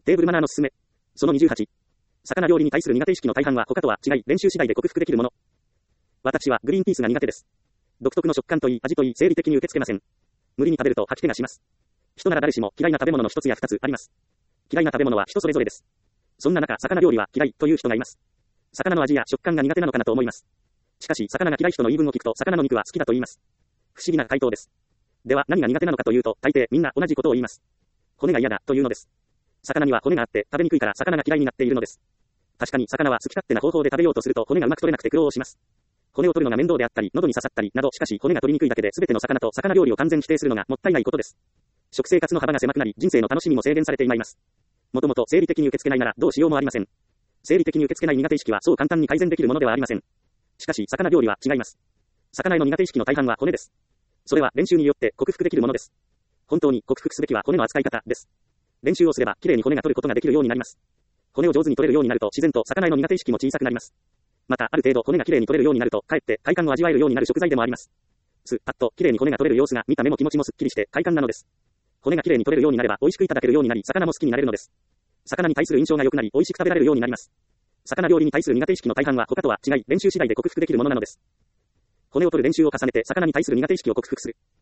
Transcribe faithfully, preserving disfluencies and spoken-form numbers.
テーブルマナーのすすめ。そのにじゅうはち。魚料理に対する苦手意識の大半は他とは違い、練習次第で克服できるもの。私はグリーンピースが苦手です。独特の食感といい、味といい、生理的に受け付けません。無理に食べると吐き気がします。人なら誰しも嫌いな食べ物の一つや二つあります。嫌いな食べ物は人それぞれです。そんな中、魚料理は嫌いという人がいます。魚の味や食感が苦手なのかなと思います。しかし、魚が嫌い人の言い分を聞くと、魚の肉は好きだと言います。不思議な回答です。では、何が苦手なのかというと、大抵みんな同じことを言います。骨が嫌だというのです。魚には骨があって食べにくいから魚が嫌いになっているのです。確かに魚は好き勝手な方法で食べようとすると骨がうまく取れなくて苦労をします。骨を取るのが面倒であったり、喉に刺さったりなど、しかし骨が取りにくいだけで全ての魚と魚料理を完全否定するのがもったいないことです。食生活の幅が狭くなり、人生の楽しみも制限されていまいります。もともと生理的に受け付けないならどうしようもありません。生理的に受け付けない苦手意識はそう簡単に改善できるものではありません。しかし魚料理は違います。魚への苦手意識の大半は骨です。それは練習によって克服できるものです。本当に克服すべきは骨の扱い方です。練習をすればきれいに骨が取ることができるようになります。骨を上手に取れるようになると自然と魚への苦手意識も小さくなります。またある程度骨がきれいに取れるようになるとかえって快感を味わえるようになる食材でもあります。スパッときれいに骨が取れる様子が見た目も気持ちもすっきりして快感なのです。骨がきれいに取れるようになれば美味しくいただけるようになり、魚も好きになれるのです。魚に対する印象が良くなり美味しく食べられるようになります。魚料理に対する苦手意識の大半は他とは違い、練習次第で克服できるものなのです。骨を取る練習を重ねて魚に対する苦手意識を克服する。